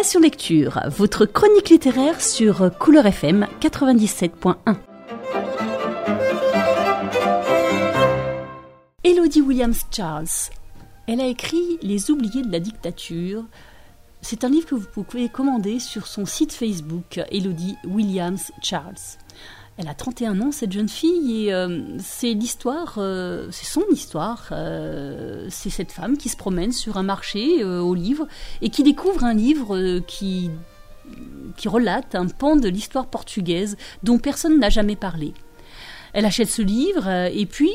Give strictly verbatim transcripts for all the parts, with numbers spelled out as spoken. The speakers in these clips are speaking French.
Passion Lecture, votre chronique littéraire sur Couleur F M quatre-vingt-dix-sept point un. Elodie Williams-Charles, elle a écrit Les oubliés de la dictature. C'est un livre que vous pouvez commander sur son site Facebook, Elodie Williams-Charles. Elle a trente et un ans, cette jeune fille, et euh, c'est l'histoire, euh, c'est son histoire. Euh, c'est cette femme qui se promène sur un marché euh, aux livres et qui découvre un livre euh, qui, qui relate un pan de l'histoire portugaise dont personne n'a jamais parlé. Elle achète ce livre euh, et puis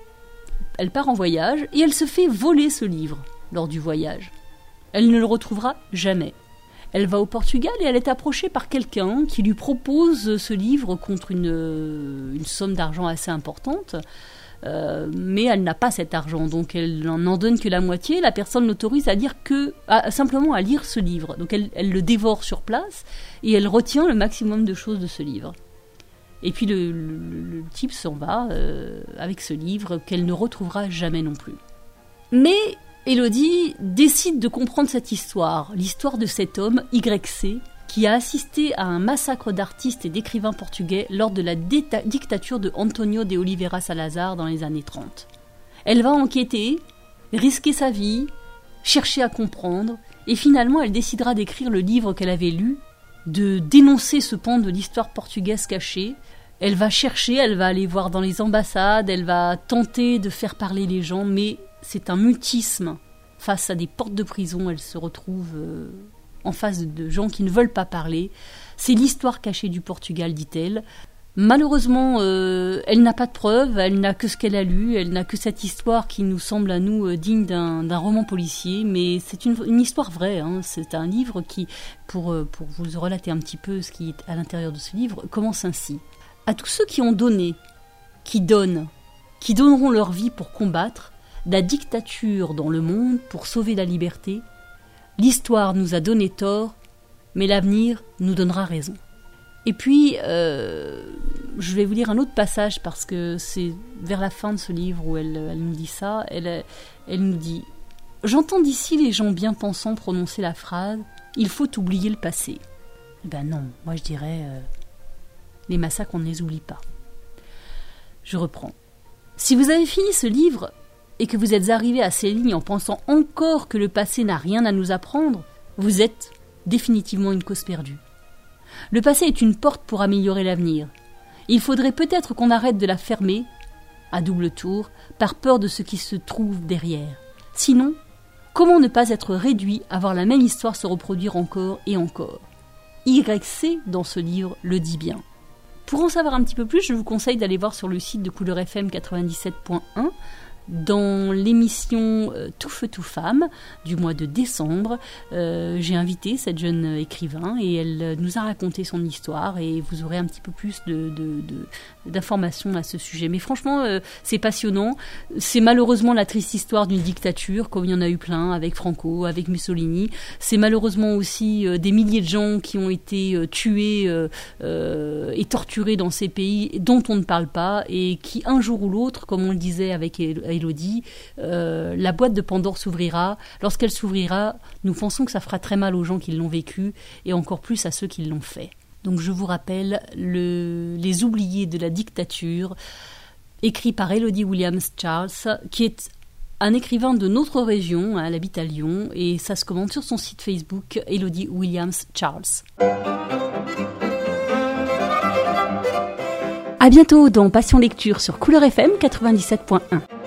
elle part en voyage et elle se fait voler ce livre lors du voyage. Elle ne le retrouvera jamais. Elle va au Portugal et elle est approchée par quelqu'un qui lui propose ce livre contre une, une somme d'argent assez importante, euh, mais elle n'a pas cet argent, donc elle n'en donne que la moitié. La personne l'autorise à lire que, à, simplement à lire ce livre. Donc elle, elle le dévore sur place et elle retient le maximum de choses de ce livre. Et puis le, le, le type s'en va euh, avec ce livre qu'elle ne retrouvera jamais non plus. Mais Elodie décide de comprendre cette histoire, l'histoire de cet homme, Y C, qui a assisté à un massacre d'artistes et d'écrivains portugais lors de la déta- dictature de António de Oliveira Salazar dans les années trente. Elle va enquêter, risquer sa vie, chercher à comprendre, et finalement elle décidera d'écrire le livre qu'elle avait lu, de dénoncer ce pan de l'histoire portugaise cachée. Elle va chercher, elle va aller voir dans les ambassades, elle va tenter de faire parler les gens, mais c'est un mutisme. Face à des portes de prison, elle se retrouve euh, en face de gens qui ne veulent pas parler. C'est l'histoire cachée du Portugal, dit-elle. Malheureusement, euh, elle n'a pas de preuves, elle n'a que ce qu'elle a lu, elle n'a que cette histoire qui nous semble à nous euh, digne d'un, d'un roman policier, mais c'est une, une histoire vraie. Hein. C'est un livre qui, pour, euh, pour vous relater un petit peu ce qui est à l'intérieur de ce livre, commence ainsi. À tous ceux qui ont donné, qui donnent, qui donneront leur vie pour combattre la dictature dans le monde pour sauver la liberté, l'histoire nous a donné tort, mais l'avenir nous donnera raison. Et puis, euh, je vais vous lire un autre passage parce que c'est vers la fin de ce livre où elle, elle nous dit ça. Elle, elle nous dit « J'entends d'ici les gens bien pensants prononcer la phrase « Il faut oublier le passé ». Eh ben non, moi je dirais euh, « Les massacres, on ne les oublie pas ». Je reprends. Si vous avez fini ce livre et que vous êtes arrivé à ces lignes en pensant encore que le passé n'a rien à nous apprendre, vous êtes définitivement une cause perdue. Le passé est une porte pour améliorer l'avenir. Il faudrait peut-être qu'on arrête de la fermer, à double tour, par peur de ce qui se trouve derrière. Sinon, comment ne pas être réduit à voir la même histoire se reproduire encore et encore ? Y C, dans ce livre, le dit bien. Pour en savoir un petit peu plus, je vous conseille d'aller voir sur le site de Couleur F M quatre-vingt-dix-sept point un, dans l'émission euh, Tout feu, tout femme du mois de décembre. Euh, j'ai invité cette jeune écrivain et elle euh, nous a raconté son histoire et vous aurez un petit peu plus de, de, de, d'informations à ce sujet. Mais franchement, euh, c'est passionnant. C'est malheureusement la triste histoire d'une dictature, comme il y en a eu plein avec Franco, avec Mussolini. C'est malheureusement aussi euh, des milliers de gens qui ont été euh, tués euh, euh, et torturés dans ces pays dont on ne parle pas et qui, un jour ou l'autre, comme on le disait avec Elodie, euh, la boîte de Pandore s'ouvrira. Lorsqu'elle s'ouvrira, nous pensons que ça fera très mal aux gens qui l'ont vécu et encore plus à ceux qui l'ont fait. Donc je vous rappelle le, Les oubliés de la dictature, écrit par Elodie Williams-Charles, qui est un écrivain de notre région, hein, elle habite à Lyon, et ça se commande sur son site Facebook, Elodie Williams-Charles. À bientôt dans Passion Lecture sur Couleur F M quatre-vingt-dix-sept point un.